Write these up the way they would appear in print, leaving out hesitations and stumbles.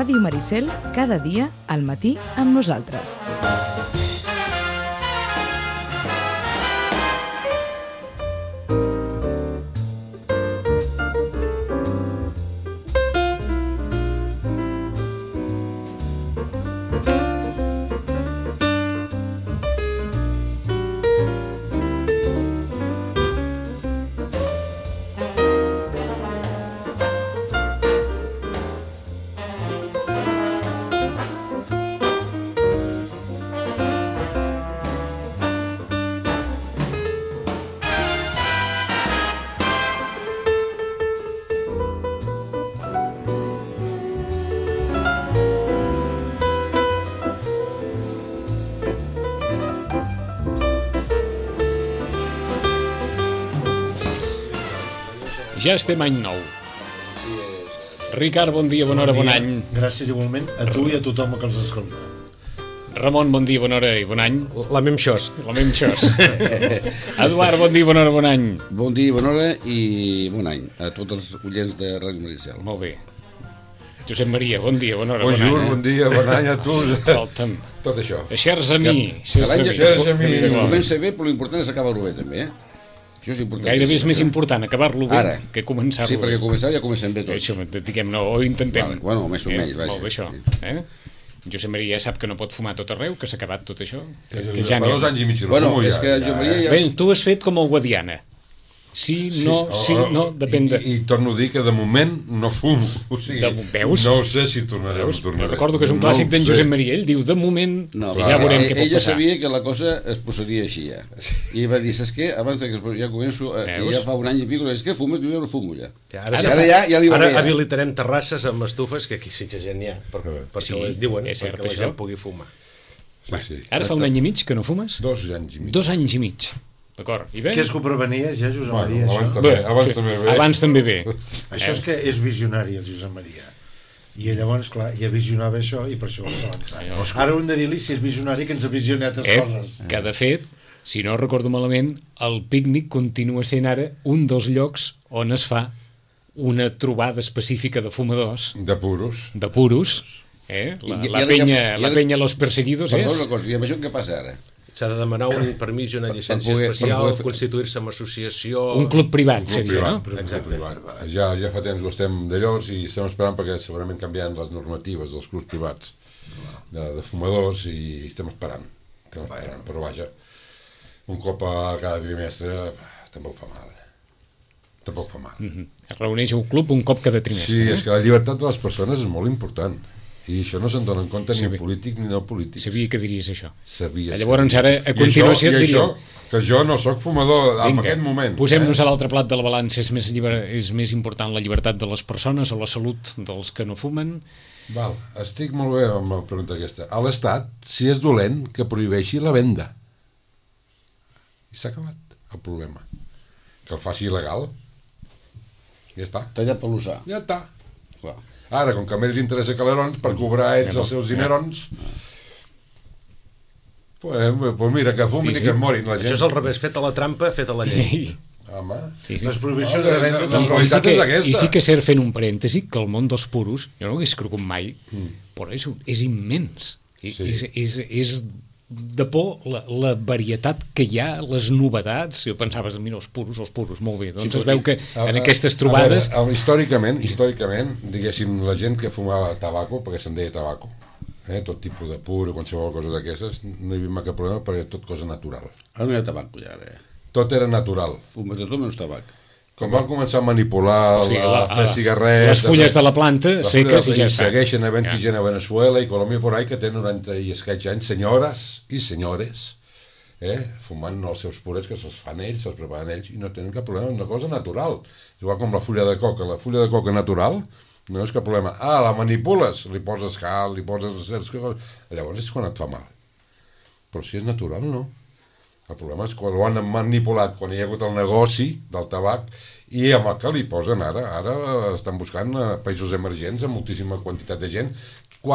Ràdio Maricel, cada dia al matí amb nosaltres. Ja estem any nou. Ricard, bon dia, bona hora, bon any. Gràcies igualment a tu i a tothom que els escolta. Ramon, bon dia, bona hora i bon any. La mem xos. Eduard, bon dia, bona hora, bon any. Bon dia, bona hora i bon any a tots els oients de Ràdio Maricel. Molt bé. Josep Maria, bon dia, bona hora, bon Bonjour, any. bon dia, bon any a tu. Escolta'm. Tot això. Chers amis. Que comença bé, però l'important és acabar-lo bé, també, Això és important. Gairebé és més important acabar-lo bé Ara. que començar-lo Sí, bé. perquè començar ja comencem bé tots. Això, diguem, no, o intentem. Vale, bueno, més o menys, vaja. Molt bé, això. Josep Maria ja sap que no pot fumar tot arreu, que s'ha acabat tot això. Que ja fa 2 anys i mig. Bueno, és que jo Maria ja... Bé, tu has fet com el Guadiana. Sí, no, depèn de... I torno a dir que de moment no fumo. O sigui, veus? no ho sé si tornaré o no tornaré. Recordo que és un clàssic d'en Josep Maria. Ell diu, de moment, No, ja veurem què pot ella passar. sabia que la cosa es posaria així ja. I va dir, saps què? Abans que ja començo, ja fa un any i pico, és que fumes? Diu, jo no fumo ja. Ara li va bé. Ara habilitarem terrasses amb estufes, que aquí sí que gent n'hi ha, perquè Sí, diuen és cert, perquè la això. gent pugui fumar. Sí. Ara fa un any i mig que no fumes? 2 anys i mig. 2 anys i mig. D'acord, i bé? Què és que ho prevenies ja, Josep Maria? Abans Això? també, Bé, abans sí. també bé. Abans també bé. Això és que és visionari, el Josep Maria. I llavors, clar, ja visionava això i per això ho vas avançar. Ara ho hem de dir-li si és visionari que ens ha visionat les coses. Que de fet, si no recordo malament, el pícnic continua sent ara un dels llocs on es fa una trobada específica de fumadors, De puros. de puros, la penya Los Perseguidos Perdó, és... una cosa, i amb això què passa ara? S'ha de demanar un permís i una llicència poder especial, fer- constituir-se amb associació... Un club privat, seria, no? Exacte. Ja fa temps que estem d'allòs i estem esperant perquè segurament canviaran les normatives dels clubs privats de fumadors i estem esperant. Però vaja, un cop a cada trimestre tampoc fa mal. Es reuneix un club un cop cada trimestre. Sí, és que la llibertat de les persones és molt important. I això no se'n dona en compte ni polític ni no polític. Sabia que diries això. Sabia. Llavors, ara, a continuació, et I diria... això, que jo no sóc fumador en aquest moment. Posem-nos a l'altre plat de la balança. És més important la llibertat de les persones o la salut dels que no fumen? Val, estic molt bé amb la pregunta aquesta. A l'Estat, si és dolent, que prohibeixi la venda. I s'ha acabat el problema. Que el faci il·legal. Ja està. Tallat per l'usar. Ja està. Clar. Ara, com que a ells li interessa calerons, per cobrar ells els seus dinerons, pues mira, que fumin i que es morin la gent. Això és al revés, feta la trampa, feta la llei. Home, Les prohibicions de venda la tampoc. realitat és aquesta. I sí que és cert, fent un parèntesi, que el món dels puros, jo no ho hagués cregut mai, però és immens. És de por la varietat que hi ha, les novetats. Jo pensaves, mira, els puros, molt bé. Doncs es veu que en aquestes trobades... A veure, històricament, diguéssim, la gent que fumava tabaco, perquè se'n deia tabaco, tot tipus de puro, qualsevol cosa d'aquestes, no hi havia mai cap problema perquè tot cosa natural. Ara no hi ha tabac, ja, ara. Tot era natural. Fumes de tot menys tabac. Com van començar a manipular, a fer cigarrets... Les fulles de la planta seques i ja està. Segueixen havent gent a Venezuela i Colòmbia por ahí que té 90 i escaig anys, senyores i senyores, fumant els seus purets que se'ls fan ells, se'ls preparen ells i no tenen cap problema, una cosa natural. Igual com la fulla de coca. La fulla de coca natural no és cap problema. La manipules, li poses cal, li poses certs coses... Llavors és quan et fa mal. Però si és natural, no. El problema és quan ho han manipulat, quan hi ha hagut el negoci del tabac i amb el que li posen ara estan buscant països emergents amb moltíssima quantitat de gent, quan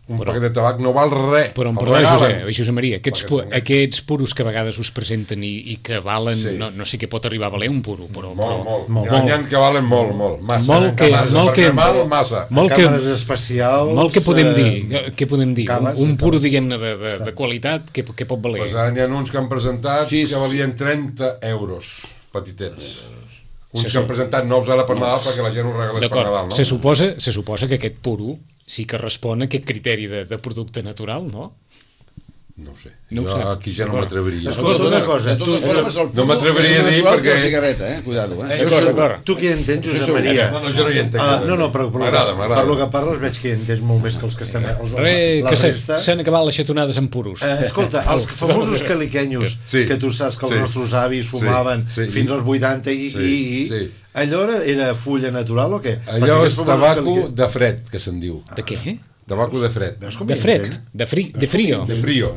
un paquet de tabac no val res. Però em El perdó, regalen. Josep Maria, aquests puros que a vegades us presenten i que valen, Sí. no sé què pot arribar a valer un puro, però... Molt. molt. N'hi ha que valen molt. Massa. Molt que- massa, molt que- perquè mal, massa. Molt que, Càmeres especials... molt que podem dir, què podem dir? cames, Un puro, diguem-ne, de qualitat, què pot valer? Pues ara n'hi ha uns que han presentat Sí, que valien 30 euros, petitets. Uns Se que han presentat nous ara per Nadal perquè la gent ho regalés per D'acord, Nadal, no? se suposa que aquest puro sí que respon a aquest criteri de producte natural, no? No ho sé. No ho Jo sé. aquí ja no m'atreviria. Escolta, una cosa, De totes formes, el No m'atreviria és a dir natural perquè- que la cigarreta, cuidado, D'acord. Tu que hi entens, Josep Maria? No, jo no hi entenc. No, però M'agrada. per lo que parles veig que hi entens molt més que els que estan... Res, que s'han acabat les xatonades amb puros. Escolta, els famosos caliquenyos Sí. que tu saps que els Sí. nostres avis fumaven Sí. fins als 80 Sí. allò era fulla natural o què? Allò Perquè és aquests famosos tabaco de fred, que se'n diu. De què? Tabaco de fred. Veus com De hi fred, entén? de frío. De frío.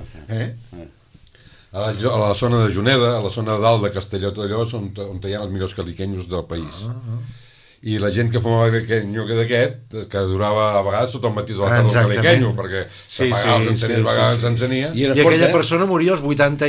A la zona de Juneda, a la zona de dalt de Castelló, tot allò, on hi ha els millors caliquenyos del país. I la gent que fumava caliquenyo que durava a vegades tot el matí de la tarda el Exactament. caliquenyo, perquè Sí, s'apagava els sí, enceners, sí, a vegades sí. s'encenia. I era I aquella fort, persona moria als 80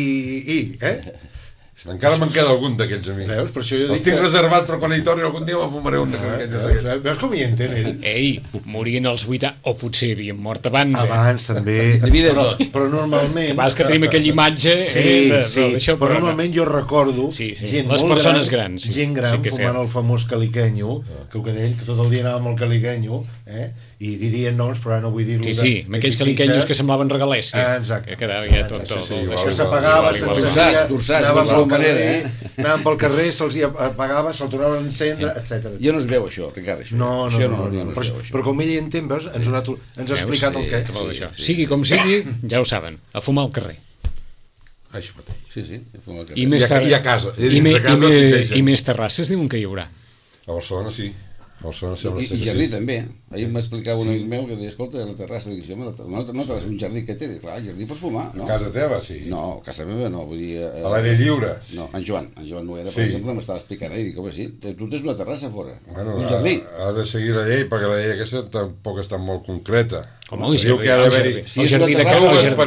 Encara me'n queda algun d'aquells amics. Veus? Per això jo Els dic tinc que... reservat, però quan hi torni algun dia me'n fumaré un de caliquenyos. Veus com hi entén ell? Ei, morien als 80, o potser havien mort abans, Abans també, Devia de però, tot. però normalment... Que vas que tenim aquella imatge d'això, però normalment jo recordo Sí, sí, gent les molt persones grans, sí. gent gran Sí que és fumant cert. el famós caliquenyo, que tot el dia anava amb el caliquenyo, i dirien noms, però ara no vull dir-lo. Sí, amb aquells caliquenyos que semblaven regalèssia. Exacte. Que quedava ja tot sí, això. igual, que s'apagava, igual. Dorsats, de qualsevol manera, anaven pel carrer, se'ls hi apagava, se'l tornaven a encendre, etc. Ja no es veu això, Ricard, això. No, Això no, es però, veu, això. però com ell hi entén, veus, ens ha explicat el què. Que vol això. Sigui com sigui, ja ho saben, a fumar al carrer. Això mateix. Sí, fuma el I carrer. més I a casa. I I, dins de casa s'hi deixen. i més terrasses diuen que hi haurà. A Barcelona sí. A Barcelona sembla ser I que jardí sí. també. Ahir m'explicava un amic meu que deia, escolta, la terrassa, dic, home, no terrassa, un jardí que té. Dic, clar, jardí per fumar, no? A casa teva, sí. No, a casa meva no, vull dir... A l'aire lliure. No, en Joan Noguera, per Sí. exemple, m'estava explicant, i dic, home, sí, tu tens una terrassa fora, Bueno, un jardí. ha de seguir la llei, perquè la llei aquesta tampoc està molt concreta. Home, i Diu que ha d'haver-hi... Si el és jardí una de terrassa, casa, Dues el jardí...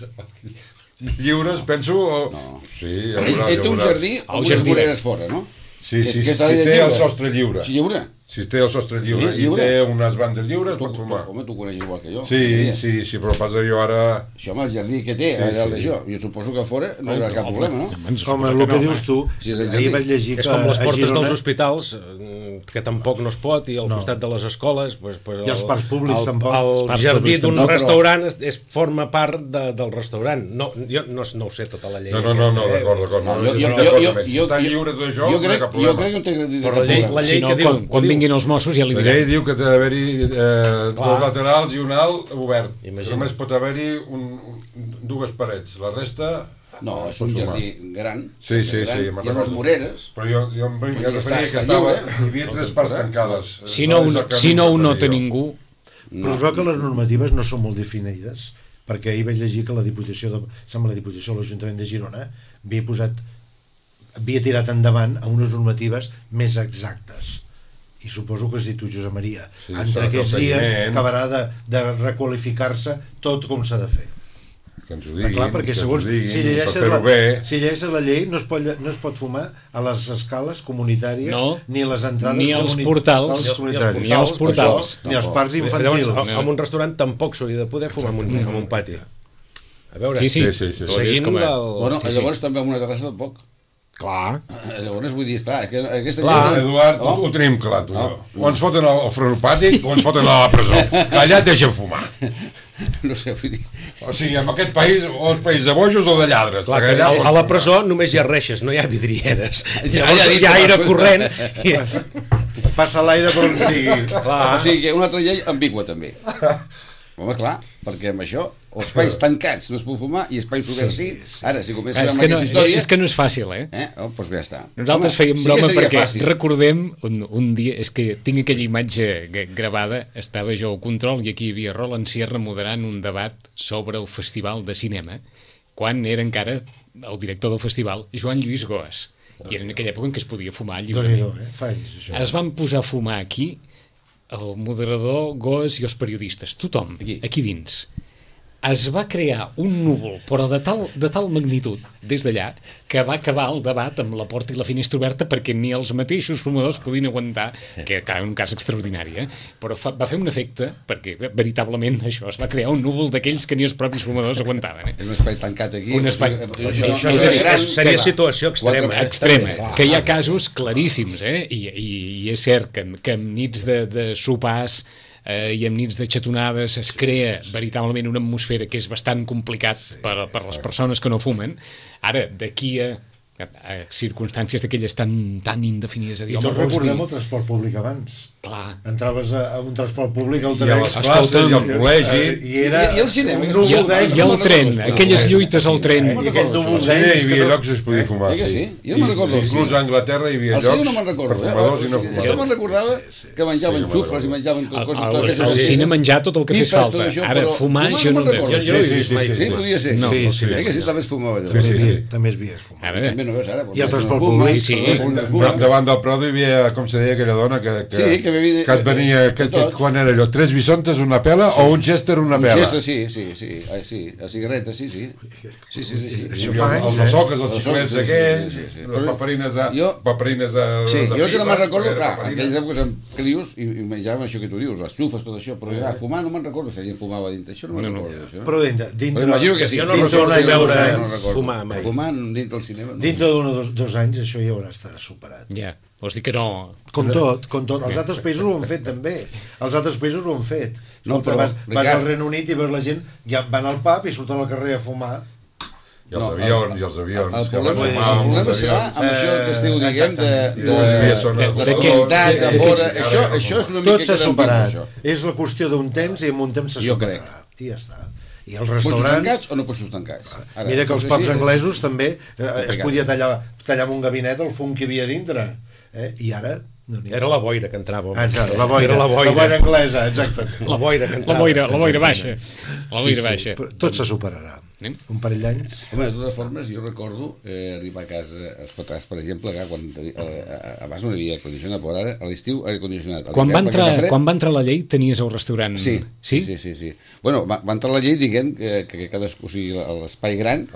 parets lliures, penso... O... No. Sí, Ell té un jardí amb unes jardí. voreres fora, no? Sí, És sí, que si està té lliure. el sostre lliure. Sí, lliure. Si té el sostre lliure Sí, lliure. i té unes bandes lliures, pot fumar. Home, tu coneix igual que jo. Sí, però passa jo ara... Això amb el jardí que té, Sí, allà sí. d'això, jo suposo que a fora no hi haurà cap problema, no? Com el que dius tu, Si és el jardí. ahir vaig llegir És que com les a portes Girona... dels hospitals, que tampoc no es pot, i al costat de les escoles... I els parcs públics tampoc. El Els parcs jardí públics d'un tampoc, però- restaurant forma part del restaurant. No, jo no ho sé tota la llei. No, d'acord. No, Jo estic d'acord amb ell. Si està lliure tot això, no hi ha cap Jo crec problema. que no té cap Però la llei Si no, que diu... quan vinguin els Mossos ja li La llei diran. diu que té d'haver-hi dos laterals i un alt obert. Imagina't. Només pot haver-hi dues parets. La resta... No, és un jardí gran. Sí, gran, me'n hi ha unes recordo. moreres. Però jo em ja referia que està estava... lliure. Hi havia tres parts tancades. Si no ho nota ningú, Però es veu que les normatives no són molt definides, perquè ahir vaig llegir que la Diputació de l'Ajuntament de Girona havia tirat endavant a unes normatives més exactes. I suposo que si tu, Josep Maria, Sí, entre s'ha de fer aquests el dies seguiment. acabarà de requalificar-se tot com s'ha de fer. Que ens ho Clar, diguin, perquè que ens segons ho diguin, si per llegeixes la llei no es pot fumar a les escales comunitàries No, ni a les entrades ni als portals, comunitàries. ni als portals. ni als parcs infantils. Llavors, en un restaurant tampoc s'hauria de poder fumar en un pati. A veure, Sí. Sí. seguint com a- el... Bueno, Sí, sí. llavors també amb una terrassa tampoc. Clar. Llavors vull dir, clar, que aquesta Clar, llei... Eduard, Oh. ho tenim clar, tu i jo. No. O ens foten al fronopàtic o ens foten a la presó. Que allà et deixen fumar. No sé, vull dir... O sigui, en aquest país, o és país de bojos o de lladres. Clar, perquè que allà a la presó només hi ha reixes, no hi ha vidrieres. Ja Llavors dit, hi ha aire però- corrent. Passa l'aire per on sigui. O sigui que una altra llei ambigua també. Home, clar, perquè amb això, els espais tancats no es pot fumar i espais oberts sí. Ara, si comencem és amb que, no, aquesta història... és que no és fàcil, eh? Doncs ja està. Nosaltres Home, fèiem sí que broma seria perquè fàcil. recordem un dia, és que tinc aquella imatge gravada, estava jo al control i aquí hi havia Roland Sierra moderant un debat sobre el festival de cinema, quan era encara el director del festival, Joan Lluís Goas, i era en aquella època en què es podia fumar lliurement. Fa anys, això. Es van posar a fumar aquí el moderador, Goes i els periodistes, tothom, aquí dins, es va crear un núvol, però de tal magnitud, des d'allà, que va acabar el debat amb la porta i la finestra oberta perquè ni els mateixos fumadors podien aguantar, que era un cas extraordinari, però va fer un efecte, perquè veritablement això, es va crear un núvol d'aquells que ni els propis fumadors aguantaven. És un espai tancat aquí. Un espai... Això seria situació extrema. Extrema, que hi ha casos claríssims, i és cert que amb nits de sopars i amb nits de xatonades es crea veritablement una atmosfera que és bastant complicat per les persones que no fumen. Ara, d'aquí a circumstàncies d'aquelles tan indefinides a dir, i tots recordem el transport públic abans. Clar. Entraves a un transport públic al i a les classes i al col·legi i el cinema i el tren, aquelles lluites al tren i aquell núvol hi havia llocs que es podia fumar, jo no me'n recordo. Inclús a Anglaterra hi havia llocs per fumadors i no fumadors. Jo me'n recordava que menjaven xufles i menjaven coses. Al cine menjar tot el que fes falta. Ara, fumar jo no ho veig. Jo no he vist mai. Sí, podia ser. Que sí, també es fumava. També es via fumar. També no veus ara. I el transport públic. Davant del Prado hi havia, com se deia aquella dona que et venia, quan era allò, 3 bisontes, una pela, o un Chester, una pela? Un Chester, sí, a cigarreta, sí. Els soques, els xiclets aquells, les paperines de... Sí, jo que no me'n recordo, clar, en aquelles èpoques amb crios i menjaven això que tu dius, les xufes, tot això, però ja, fumar no me'n recordo si la gent fumava dintre, això no me'n recordo. Però dintre... Imagino que sí. Jo no recordo veure fumar mai. Fumar dintre del cinema. Dintre d'un o 2 anys això ja haurà estat superat. Ja, vols dir que no... Com tot. Els altres països ho han fet també. Els altres països ho han fet. Vas al Regne Unit i veus la gent, ja van al pub i surten al carrer a fumar. I els avions, El problema serà amb això que esteu dient de les comunitats a fora. Això és una mica... Tot s'ha superat. És la qüestió d'un temps i en un temps s'ha superat. I ja està. I els restaurants... Puestos tancats o no puestos tancats? Mira que els pubs anglesos també es podia tallar amb un gabinet el fum que hi havia dintre. I ara... Era la boira que entrava. Exacte, la boira anglesa, exactament. La boira que entrava. La boira baixa. La boira baixa. Tot se superarà. Un parell d'anys. Home, de totes formes, jo recordo arribar a casa, per exemple, quan abans no hi havia condicionat, però ara a l'estiu aire condicionat. Quan va entrar la llei tenies el restaurant... Sí. Bueno, va entrar la llei, diguem, que cadascú, o sigui, l'espai gran,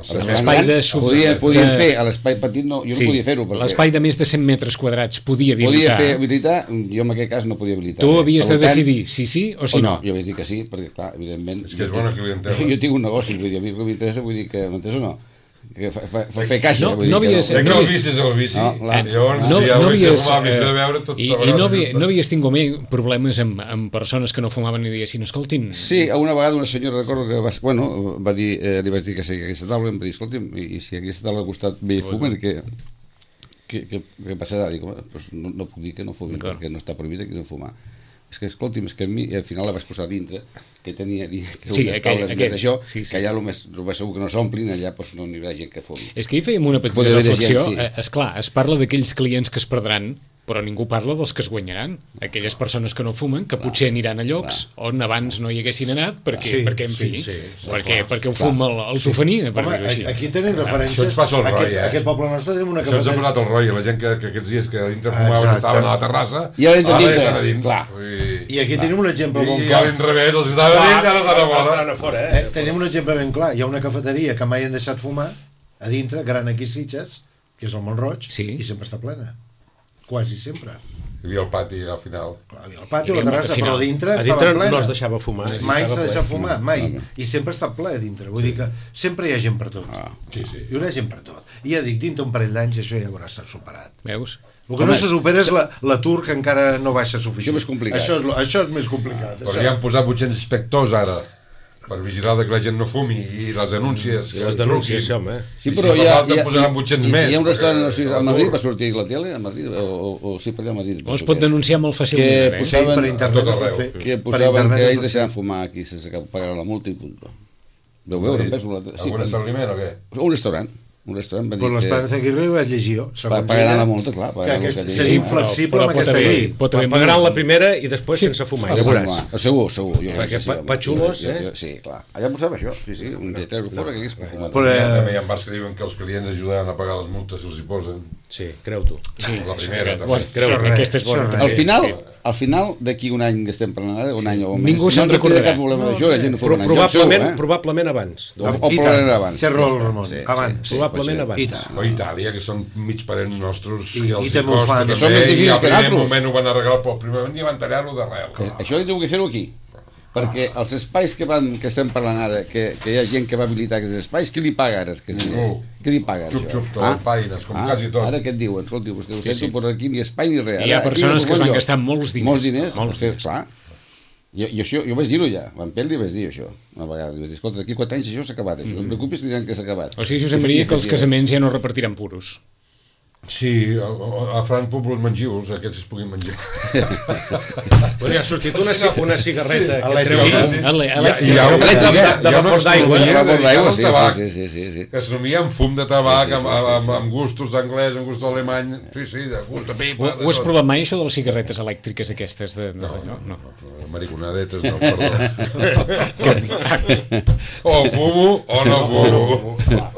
podien fer, a l'espai petit jo no podia fer-ho. L'espai de més de 100 metres quadrats podia habilitar. Jo en aquest cas no podia habilitar. Tu havies de decidir si sí o si no. Jo vaig dir que sí, perquè, clar, evidentment... És que és bona clientela. Jo tinc un negoci, vull dir, a mi que m'interessa, vull dir que m'entens o no? Que fer caixa. No havies... Que el vici és el vici. Llavors, si havies de fumar, havies de veure tot... I no havies tingut mai problemes amb persones que no fumaven i diguessin, escoltin... Sí, una vegada una senyora, recordo que va dir, li vaig dir que sigui aquesta taula, em va dir, escolti'm, i si aquesta taula al costat ve i fumen, què passarà? Dic, doncs no puc dir que no fumin, perquè no està prohibit aquí no fumar. És que, escolti'm, és que a mi, al final la vaig posar dintre, que tenia unes taules més d'això, que allà el més segur que no s'omplin, allà no hi haurà gent que fumi. És que hi fèiem una petita reflexió. Esclar, es parla d'aquells clients que es perdran, però ningú parla dels que es guanyaran. Aquelles persones que no fumen, que potser aniran a llocs on abans no hi haguessin anat, perquè en fi, perquè el fum els ofenia, per dir-ho així. Aquí tenim referències... Això ens passa el roi, Aquest poble nostre tenim una cafeteria... Això ens ha posat el roi, la gent que aquests dies que dintre fumaven estaven a la terrassa, ara ja a dins. I aquí tenim un exemple ben clar. I a l'inrevés, els estava a dins, ara estan a fora. Tenim un exemple ben clar. Hi ha una cafeteria que mai han deixat fumar, a dintre, gran aquí a Sitges, que és el Montroig, i sempre està plena. Quasi sempre. Hi havia el pati al final. Hi havia el pati, la terrassa, però a dintre estava plena. No es deixava fumar. Mai s'ha deixat fumar, mai. I sempre està ple a dintre. Vull dir que sempre hi ha gent per tot. Hi haurà gent per tot. I ja dic, dintre un parell d'anys això ja haurà estat superat. Veus? El que no se supera és l'atur que encara no baixa suficient. Això és més complicat. Això és més complicat. Però ja han posat 800 inspectors ara per vigilar que la gent no fumi i les denúncies. I les denúncies, home. Sí, però hi ha un restaurant a Madrid, va sortir a la tele, a Madrid, o sí, per allà a Madrid. O es pot denunciar molt fàcilment. Per internet. Que posaven que ells deixaran fumar aquí sense pagar la multa i punt. Veu veure, algun establiment o què? Un restaurant. un restaurant, va dir Per l'Esperanza Aguirre ho vaig llegir jo. pagaran la multa, clar. Que seria inflexible amb aquesta llei. Pagaran la primera i després sense fumar, ja veuràs. Segur. Perquè patxulos, Sí, clar. Allà posava això, sí, un de treure fora que hagués per fumar. També hi ha bars que diuen que els clients ajudaran a pagar les multes si els hi posen. Sí, creu-t'ho. La primera, també. Creu-me, aquesta és bona. Al final, d'aquí un any que estem parlant, un any o un mes, ningú se'n recordarà. cap problema d'això, la gent no fuma un any. Probablement abans. O probablement abans. Té raó el Ramon, abans. Probablement abans. O Itàlia, que són mig parents nostres, I els també ho fan. Que són més difícils que nosaltres. I al primer nosaltres. moment ho van arreglar, però al primer moment ni van tallar-ho d'arrel. Això heu de fer-ho aquí. Perquè els espais que estem parlant ara, que hi ha gent que va habilitar aquests espais, qui li paga ara? Què li paga? Xup, tot, païnes, com quasi tot. Ara què et diuen? Escolti, vostè no posa aquí ni espai ni res. Hi ha persones que es van gastar molts diners. Molts diners, clar. Jo vaig dir-ho ja, Van Pell li vaig dir això una vegada, li vaig dir, escolta, d'aquí 4 anys això s'ha acabat, no et preocupis que diran que s'ha acabat. O sigui, Josep Maria, que els casaments ja no repartiran puros. Sí, a Fran Poblos mengius, aquests es puguin menjar. Bueno, ha sortit una cigarreta que treu de vapor d'aigua. De vapor d'aigua, sí. Que es nomia amb fum de tabac, amb gustos d'anglès, amb gustos alemany, sí, de gust de pipa. Ho has provat mai, això de les cigarretes elèctriques aquestes? No. Mariconadetes no, perdó. O fumo o no fumo.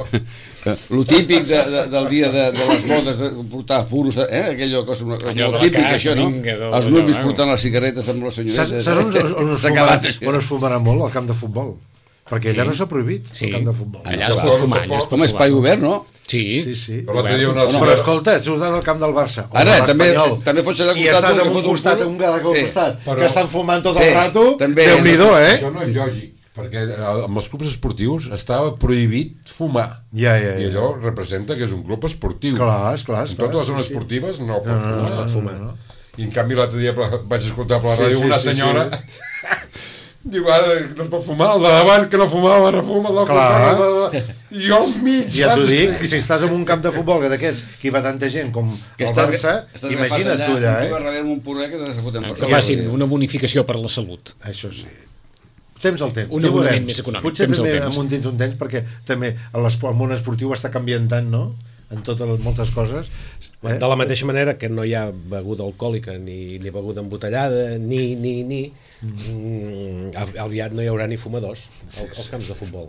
Lo típic del dia de les bodes, portar puros, aquella cosa, molt típic això, no? Els nuvis portant les cigarretes amb les senyoretes. Saps on es fumarà molt? Al camp de futbol. Perquè allà no s'ha prohibit, el camp de futbol. Allà es pot fumar. Com a espai obert, no? Sí. Però escolta, surts al camp del Barça ara, també fots allà i estàs en un costat, un cada costat, que estan fumant tot el rato, Déu-n'hi-do, Això no és lògic, perquè amb els clubs esportius estava prohibit fumar. I allò representa que és un club esportiu. Clar. En totes les zones esportives no es pot fumar. I en canvi l'altre dia vaig escoltar per la ràdio una senyora diu, ara no es pot fumar, el de davant que no fumava, ara fuma, el del costat, i jo al mig. Ja t'ho dic, si estàs en un camp de futbol d'aquests que hi va tanta gent com el Barça, imagina't tu allà, que facin una bonificació per la salut. Això sí. Temps al temps. Un abonament més econòmic. Potser també amb un temps, perquè també el món esportiu està canviant tant, no?, en moltes coses. De la mateixa manera que no hi ha beguda alcohòlica ni beguda embotellada ni aviat no hi haurà ni fumadors als camps de futbol.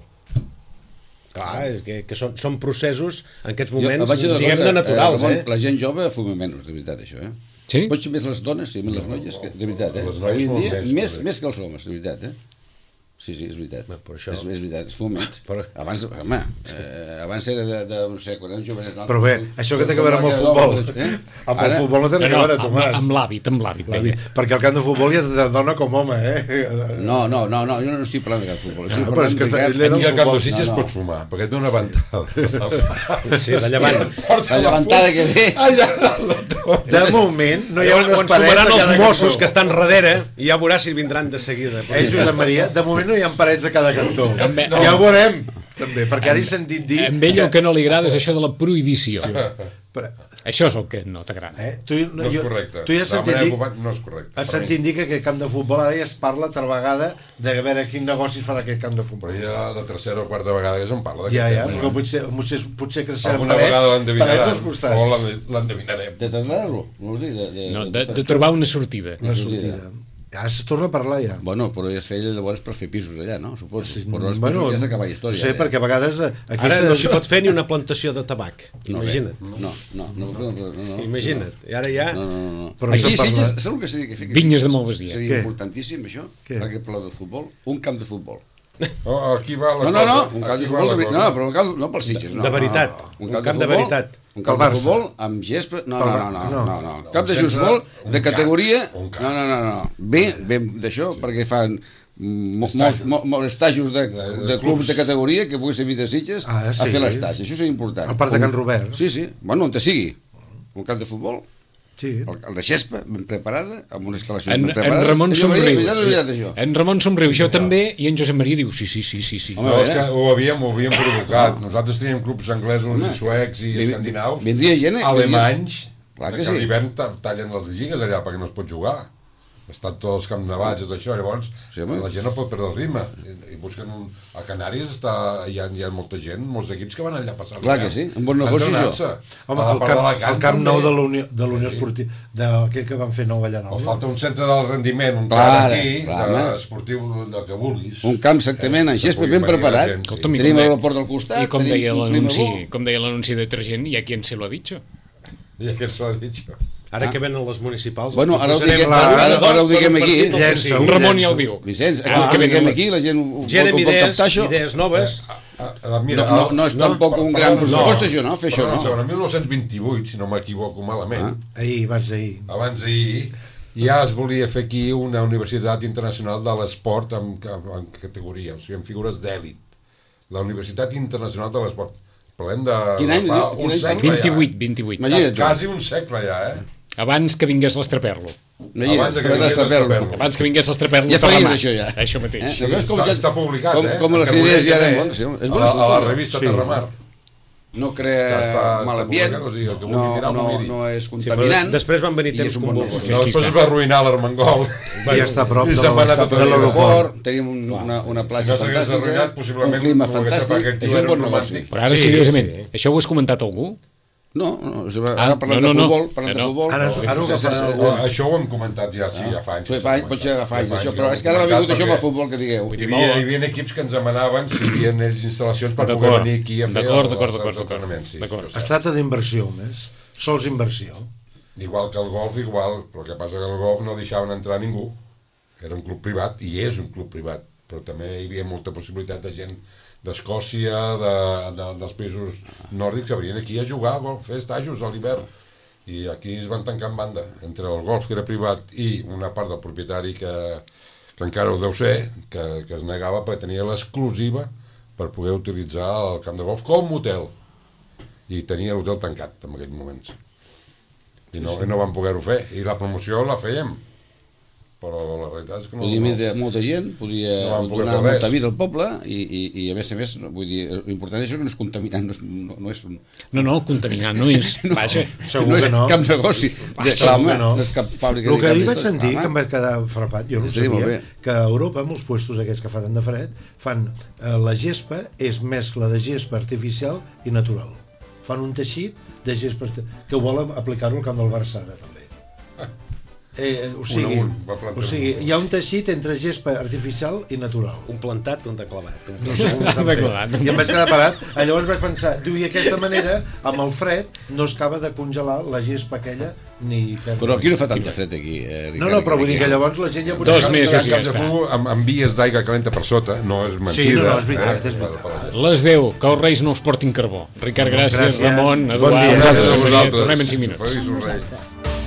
Clar, és que són processos en aquests moments, diguem-ne, naturals. La gent jove fuma menys, de veritat, això, Sí? Potser més les dones, sí, més les noies, de veritat, Les noies avui en dia, més més que els homes, de veritat, Sí, és veritat. És veritat, es fuma menys. Abans, home, abans era de no sé, quan érem jovenets... Però bé, això que té que veure amb el futbol. Amb el futbol no té que veure, Tomàs. Amb l'hàbit. Perquè al camp de futbol hi ha de dona com home, No, jo no estic parlant de camp de futbol. Aquí al camp de Sitges pots fumar, perquè et ve una ventada. Sí, de llevant. La llevantada que ve. De moment no hi ha unes parets... Quan sumaran els Mossos que estan darrere, ja veuràs si vindran de seguida. Josep Maria, de moment no hi ha parets a cada cantó. Ja ho veurem, també, perquè ara he sentit dir... A ell el que no li agrada és això de la prohibició. Això és el que no t'agrada. No és correcte. Tu ja has sentit dir... No és correcte. Has sentit dir que aquest camp de futbol ara ja es parla altra vegada de veure quin negoci farà aquest camp de futbol. Però ja la tercera o quarta vegada que se'n parla d'aquest tema. Però potser creixeran alguna vegada l'endevinaran. O l'endevinarem. De traslladar-lo? De trobar una sortida. Una sortida. Ara es torna a parlar ja. Bueno, però ja es feia llavors per fer pisos allà, no? Suposo. Però els pisos ja s'acaba la història. No sé, perquè a vegades... Ara no s'hi pot fer ni una plantació de tabac. Imagina't. No. Imagina't. I ara ja... No. Aquí saps el que s'ha de fer? Vinyes de Malvasia. Seria importantíssim, això, perquè parlar de futbol. Un camp de futbol. Aquí va la cosa. No, un camp de futbol... No, però un camp no pels Sitges. De veritat. Un camp de veritat. Un camp de futbol amb gespa... No. Cap de futbol de categoria... No. Bé d'això, perquè fan molts estajos de clubs de categoria que pugui servir de Sitges a fer l'estatge. Això és important. Al parc de Can Robert. Sí. Bueno, on te sigui. Un camp de futbol... Sí. El de gespa, ben preparada, amb una instal·lació En ben preparada. Ramon somriu. En Ramon somriu, això també, i en Josep Maria diu sí. No, és que ho havíem provocat. Nosaltres teníem clubs anglesos i suecs i escandinaus, alemanys, que a l'hivern tallen les lligues allà perquè no es pot jugar. estan tots els camps nevats i tot això, llavors la gent no pot perdre el ritme i busquen a Canàries hi ha molta gent, molts equips que van allà a passar. Clar que sí, un bon negoci això. Home, el camp nou de l'Unió Esportiva, d'aquell que van fer nou allà dalt. O falta un centre del rendiment, un camp aquí, esportiu, del que vulguis. Un camp exactament, així és ben preparat. Tenim l'aeroport al costat. I com deia l'anunci de detergent, hi ha qui se lo ha dit. I qui se lo ha dit. Ara que venen les municipals... Bueno, ara ho diguem aquí. Un Ramon ja ho diu. Vicenç, ara ho diguem aquí, la gent ho pot captar això. Idees noves. No és tampoc un gran pressupost, això, no? Fer això, no? En 1928, si no m'equivoco malament. Abans d'ahir, ja es volia fer aquí una universitat internacional de l'esport en categoria, o sigui, en figures d'èlit. La Universitat Internacional de l'Esport. Parlem de... Quin any? Un segle 28. Quasi un segle ja, Abans que vingués l'Estraperlo. Abans que vingués l'Estraperlo. Ja feien això, ja. Això mateix. Està publicat, Com les idees ja eren bones. A la revista Terramar. No crea mal ambient, no és contaminant. Després van venir temps convulsos. Després es va arruïnar l'Armengol. I està a prop de l'aeroport. Tenim una platja fantàstica, un clima fantàstic. Això és bon negoci. Però ara, seriosament, això ho has comentat algú? No, ara parlem de futbol. Això ho hem comentat ja fa anys. Pot ser fa anys, això, però és que ara ha vingut això amb el futbol, que digueu. Hi havia equips que ens demanaven si hi havia ells instal·lacions per poder venir aquí a fer els entrenaments. Es tracta d'inversió, més. Sols inversió. Igual que el golf, però el que passa que el golf no deixaven entrar ningú. Era un club privat, i és un club privat, però també hi havia molta possibilitat de gent d'Escòcia, dels països nòrdics que venien aquí a jugar a golf, fer estajos a l'hivern, i aquí es van tancar en banda entre el golf, que era privat, i una part del propietari que encara ho deu ser, que es negava perquè tenia l'exclusiva per poder utilitzar el camp de golf com a hotel, i tenia l'hotel tancat en aquells moments i no van poder-ho fer, i la promoció la fèiem, però la realitat és que no... Podia vindre molta gent, podia donar molta vida al poble i a més, vull dir, l'important és que no és contaminant, no és un... No, contaminant no és... No és cap negoci. No és cap fàbrica... El que ahir vaig sentir, que em vaig quedar frapat, jo no sabia, que a Europa, molts puestos aquests que fan de fred, fan la gespa, és mescla de gespa artificial i natural. Fan un teixit de gespa que volen aplicar-ho al camp del Barça ara, també. O sigui, hi ha un teixit entre gespa artificial i natural. Un plantat, un declavat. No sé com estan fet. I em vaig quedar parat. Llavors vaig pensar, diu, i aquesta manera, amb el fred, no es acaba de congelar la gespa aquella ni... Però aquí no fa tanta fred, aquí. No, però vull dir que llavors la gent ja... 2 mesos ja està. Amb vies d'aigua calenta per sota, no és mentida. Sí, no, és veritat. Les 10, que els Reis no us portin carbó. Ricard, gràcies. Ramon, Eduard, tornem en 5 minuts.